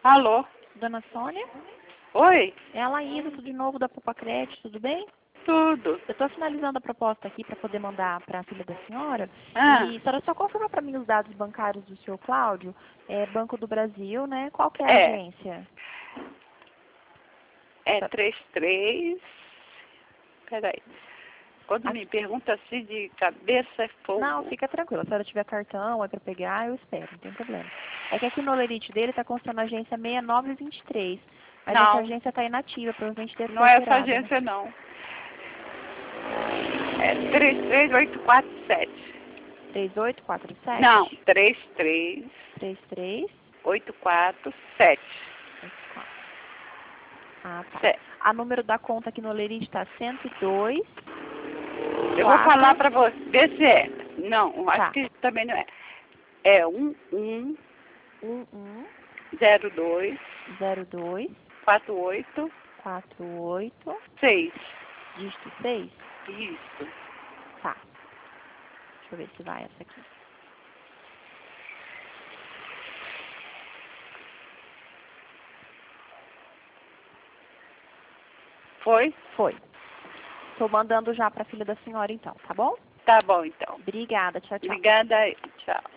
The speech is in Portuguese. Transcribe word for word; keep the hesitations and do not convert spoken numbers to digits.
Alô? Dona Sônia? Oi? É a Laísa, de novo da Poupa Crédito, tudo bem? Tudo. Eu estou finalizando a proposta aqui para poder mandar para a filha da senhora. Ah. E a senhora só confirma para mim os dados bancários do senhor Cláudio, é Banco do Brasil, né? Qual que é a É. agência? É três três. Peraí. Quando A- me pergunta assim de cabeça, é fogo. Não, fica tranquila. Se a senhora tiver cartão, é para pegar, eu espero, não tem problema. É que aqui no Olerite dele está constando a agência seis nove dois três. Mas essa Não, agência está inativa, provavelmente deve não ser é essa alterada, né? agência, não. É três três oito quatro sete. três oito quatro sete? Não, três três três três oito quatro sete. oito quatro. Ah, tá. Sé- A número da conta aqui no Olerite está cento e dois. Eu vou quatro. falar pra você, vê se é. Não, acho Tá. que também não é. É um um um um zero dois zero dois quatro oito quatro oito. seis. Dígito seis? Isso. Tá. Deixa eu ver se vai essa aqui. Foi? Foi. Estou mandando já para a filha da senhora então, tá bom? Tá bom, então. Obrigada. Tchau, tchau. Obrigada aí. Tchau.